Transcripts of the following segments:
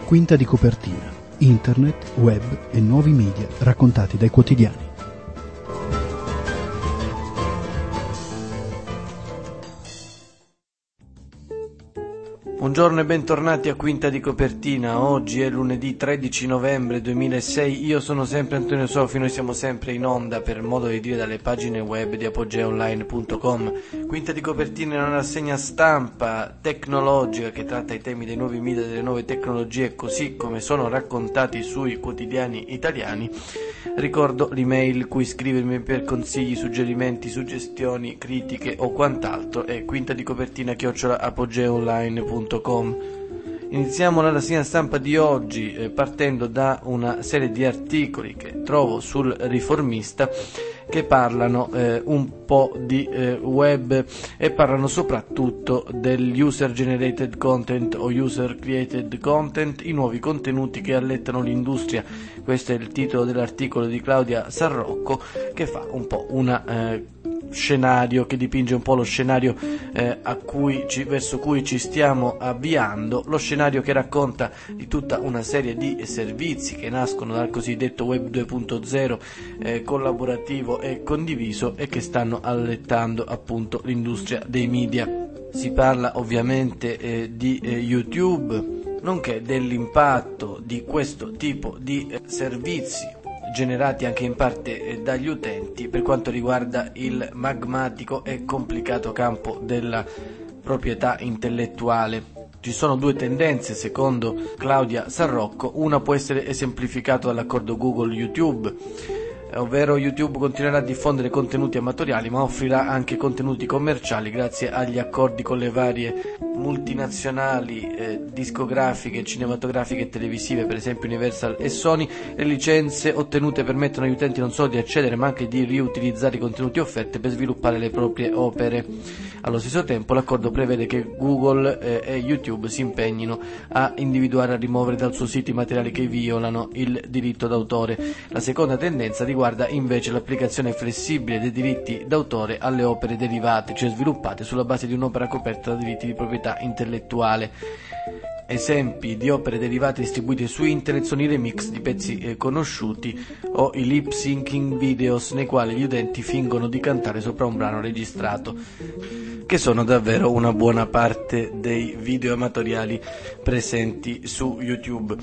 Quinta di copertina, internet, web e nuovi media raccontati dai quotidiani. Buongiorno e bentornati a Quinta di Copertina. Oggi è lunedì 13 novembre 2006, io sono sempre Antonio Sofi, noi siamo sempre in onda, per modo di dire, dalle pagine web di apogeaonline.com. Quinta di Copertina è una rassegna stampa tecnologica che tratta i temi dei nuovi media e delle nuove tecnologie così come sono raccontati sui quotidiani italiani. Ricordo l'email cui scrivermi per consigli, suggerimenti, suggestioni, critiche o quant'altro è quintadicopertina@apogeaonline.com. Iniziamo la rassegna stampa di oggi partendo da una serie di articoli che trovo sul Riformista che parlano un po' di web e parlano soprattutto del user generated content o user created content, i nuovi contenuti che allettano l'industria. Questo è il titolo dell'articolo di Claudia Sarrocco, che fa un po' una scenario, che dipinge un po' lo scenario verso cui ci stiamo avviando, lo scenario che racconta di tutta una serie di servizi che nascono dal cosiddetto web 2.0 collaborativo e condiviso e che stanno allettando appunto l'industria dei media. Si parla ovviamente di YouTube, nonché dell'impatto di questo tipo di servizi generati anche in parte dagli utenti per quanto riguarda il magmatico e complicato campo della proprietà intellettuale. Ci sono due tendenze secondo Claudia Sarrocco: una può essere esemplificata dall'accordo Google-YouTube, ovvero YouTube continuerà a diffondere contenuti amatoriali ma offrirà anche contenuti commerciali grazie agli accordi con le varie multinazionali discografiche, cinematografiche e televisive, per esempio Universal e Sony. Le licenze ottenute permettono agli utenti non solo di accedere ma anche di riutilizzare i contenuti offerti per sviluppare le proprie opere. Allo stesso tempo l'accordo prevede che Google e YouTube si impegnino a individuare e a rimuovere dal suo sito i materiali che violano il diritto d'autore. La seconda tendenza riguarda invece l'applicazione flessibile dei diritti d'autore alle opere derivate, cioè sviluppate sulla base di un'opera coperta da diritti di proprietà intellettuale. Esempi di opere derivate distribuite su internet sono i remix di pezzi conosciuti o i lip syncing videos nei quali gli utenti fingono di cantare sopra un brano registrato, che sono davvero una buona parte dei video amatoriali presenti su YouTube.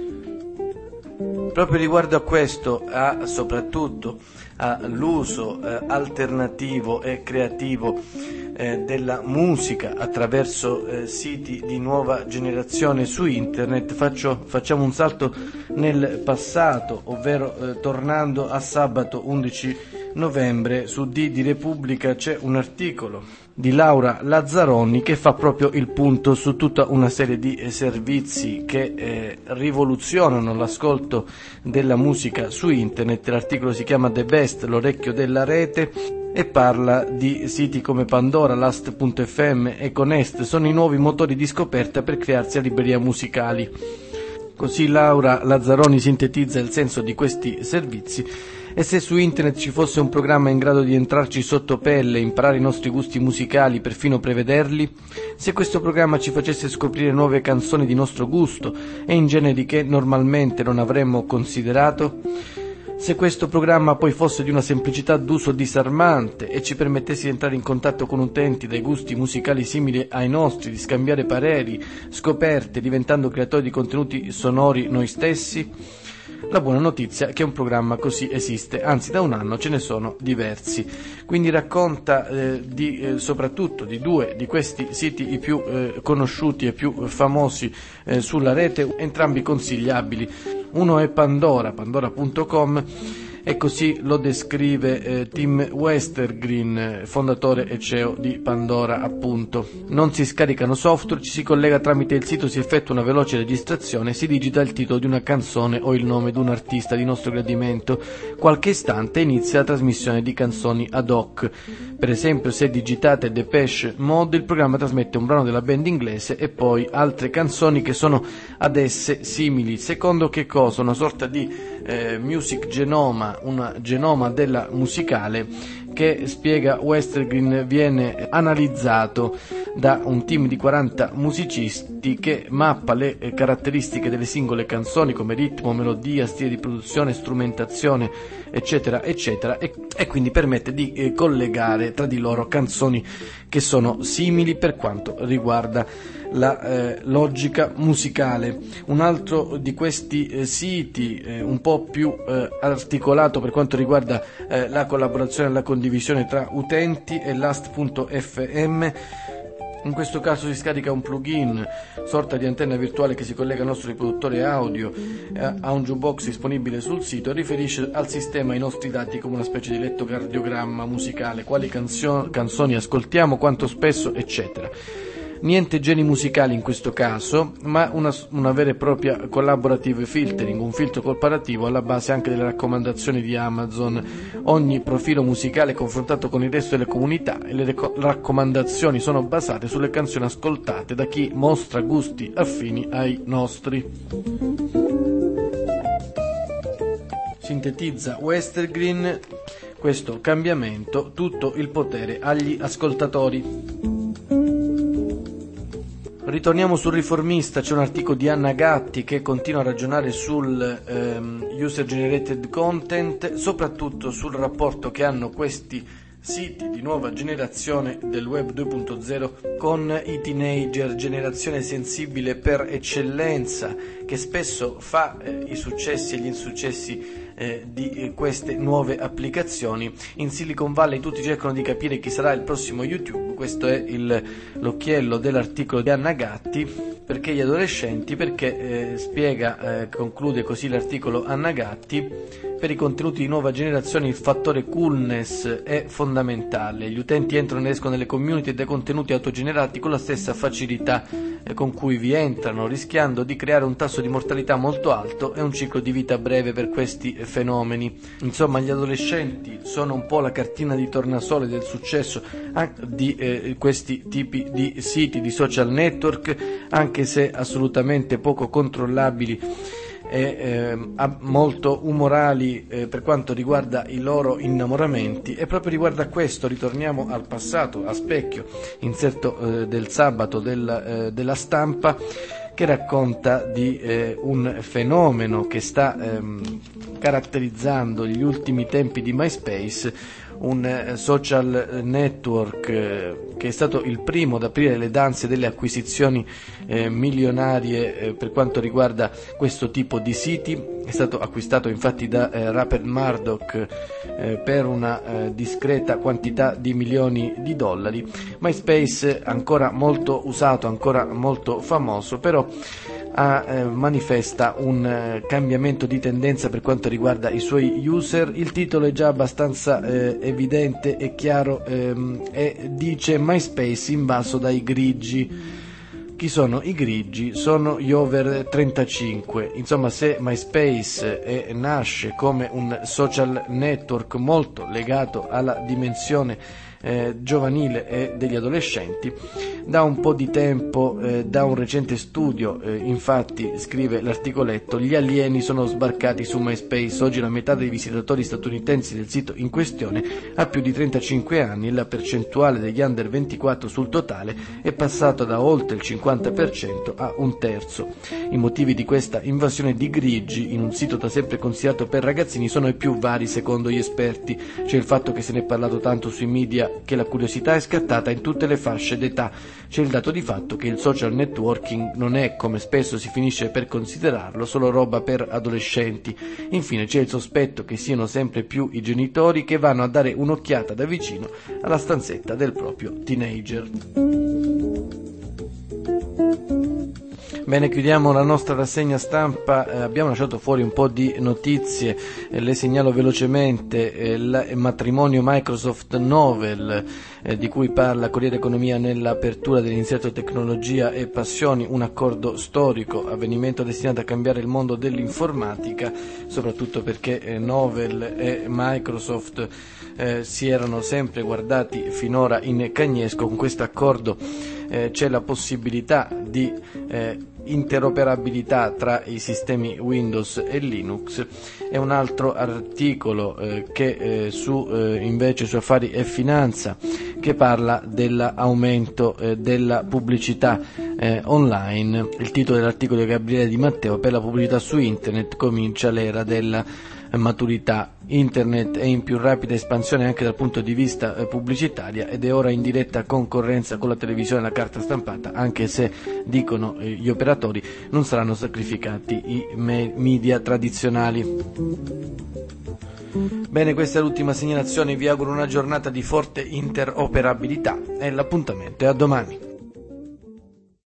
Proprio riguardo a questo, soprattutto all'uso alternativo e creativo della musica attraverso siti di nuova generazione su internet, facciamo un salto nel passato, ovvero tornando a sabato 11 novembre su di Repubblica c'è un articolo di Laura Lazzaroni che fa proprio il punto su tutta una serie di servizi che rivoluzionano l'ascolto della musica su internet. L'articolo si chiama The Best, l'orecchio della rete, e parla di siti come Pandora, Last.fm e Conest. Sono i nuovi motori di scoperta per crearsi a librerie musicali. Così Laura Lazzaroni sintetizza il senso di questi servizi. E se su internet ci fosse un programma in grado di entrarci sotto pelle, imparare i nostri gusti musicali, perfino prevederli? Se questo programma ci facesse scoprire nuove canzoni di nostro gusto e in generi che normalmente non avremmo considerato? Se questo programma poi fosse di una semplicità d'uso disarmante e ci permettesse di entrare in contatto con utenti dai gusti musicali simili ai nostri, di scambiare pareri, scoperte, diventando creatori di contenuti sonori noi stessi? La buona notizia è che un programma così esiste, anzi da un anno ce ne sono diversi. Quindi racconta soprattutto di due di questi siti i più conosciuti e più famosi sulla rete, entrambi consigliabili. Uno è Pandora.com, e così lo descrive Tim Westergren, fondatore e CEO di Pandora, appunto. Non si scaricano software, ci si collega tramite il sito, si effettua una veloce registrazione, si digita il titolo di una canzone o il nome di un artista di nostro gradimento. Qualche istante inizia la trasmissione di canzoni ad hoc. Per esempio, se digitate Depeche Mode, il programma trasmette un brano della band inglese e poi altre canzoni che sono ad esse simili. Secondo che cosa? Una sorta di music genoma, una genoma della musicale che, spiega Westergren, viene analizzato da un team di 40 musicisti che mappa le caratteristiche delle singole canzoni come ritmo, melodia, stile di produzione, strumentazione, eccetera, eccetera, e quindi permette di collegare tra di loro canzoni che sono simili per quanto riguarda la logica musicale. Un altro di questi siti un po' più articolato per quanto riguarda la collaborazione e la condivisione tra utenti è Last.fm. In questo caso si scarica un plugin, sorta di antenna virtuale che si collega al nostro riproduttore audio, a un jukebox disponibile sul sito, e riferisce al sistema i nostri dati come una specie di elettrocardiogramma musicale, quali canzoni ascoltiamo, quanto spesso, eccetera. Niente geni musicali in questo caso, ma una vera e propria collaborative filtering, un filtro comparativo alla base anche delle raccomandazioni di Amazon. Ogni profilo musicale è confrontato con il resto delle comunità e le raccomandazioni sono basate sulle canzoni ascoltate da chi mostra gusti affini ai nostri. Sintetizza Westergren questo cambiamento: tutto il potere agli ascoltatori. Ritorniamo sul Riformista, c'è un articolo di Anna Gatti che continua a ragionare sul user generated content, soprattutto sul rapporto che hanno questi siti di nuova generazione del web 2.0 con i teenager, generazione sensibile per eccellenza, che spesso fa i successi e gli insuccessi di queste nuove applicazioni. In Silicon Valley tutti cercano di capire chi sarà il prossimo YouTube. Questo è l'occhiello dell'articolo di Anna Gatti. Perché gli adolescenti? Perché conclude così l'articolo Anna Gatti, per i contenuti di nuova generazione il fattore coolness è fondamentale. Gli utenti entrano e escono nelle community dai contenuti autogenerati con la stessa facilità con cui vi entrano, rischiando di creare un tasso di mortalità molto alto e un ciclo di vita breve per questi fenomeni. Insomma, gli adolescenti sono un po' la cartina di tornasole del successo di questi tipi di siti, di social network, anche se assolutamente poco controllabili e molto umorali per quanto riguarda i loro innamoramenti. E proprio riguardo a questo ritorniamo al passato, a Specchio, inserto del sabato della Stampa, che racconta di un fenomeno che sta caratterizzando gli ultimi tempi di MySpace, un social network che è stato il primo ad aprire le danze delle acquisizioni milionarie per quanto riguarda questo tipo di siti. È stato acquistato infatti da Rupert Murdoch per una discreta quantità di milioni di dollari. MySpace, ancora molto usato, ancora molto famoso, però manifesta un cambiamento di tendenza per quanto riguarda i suoi user. Il titolo è già abbastanza evidente e chiaro, e dice: MySpace invaso dai grigi. Chi sono i grigi? Sono gli over 35. Insomma, se MySpace nasce come un social network molto legato alla dimensione giovanile e degli adolescenti, da un po' di tempo, da un recente studio, infatti, scrive l'articoletto, gli alieni sono sbarcati su MySpace. Oggi la metà dei visitatori statunitensi del sito in questione ha più di 35 anni e la percentuale degli under 24 sul totale è passata da oltre il 50% a un terzo. I motivi di questa invasione di grigi in un sito da sempre considerato per ragazzini sono i più vari secondo gli esperti. C'è il fatto che se ne è parlato tanto sui media che la curiosità è scattata in tutte le fasce d'età. C'è il dato di fatto che il social networking non è, come spesso si finisce per considerarlo, solo roba per adolescenti. Infine c'è il sospetto che siano sempre più i genitori che vanno a dare un'occhiata da vicino alla stanzetta del proprio teenager. Bene, chiudiamo la nostra rassegna stampa. Abbiamo lasciato fuori un po' di notizie, le segnalo velocemente. Il matrimonio Microsoft Novell, di cui parla Corriere Economia nell'apertura dell'inserto Tecnologia e Passioni, un accordo storico, avvenimento destinato a cambiare il mondo dell'informatica, soprattutto perché Novell e Microsoft si erano sempre guardati finora in cagnesco. Con questo accordo c'è la possibilità di interoperabilità tra i sistemi Windows e Linux, e un altro articolo che invece su Affari e Finanza, che parla dell'aumento della pubblicità online. Il titolo dell'articolo è Gabriele Di Matteo: per la pubblicità su internet comincia l'era della maturità. Internet è in più rapida espansione anche dal punto di vista pubblicitaria ed è ora in diretta concorrenza con la televisione e la carta stampata, anche se, dicono gli operatori, non saranno sacrificati i media tradizionali. Bene, questa è l'ultima segnalazione, vi auguro una giornata di forte interoperabilità e l'appuntamento è a domani.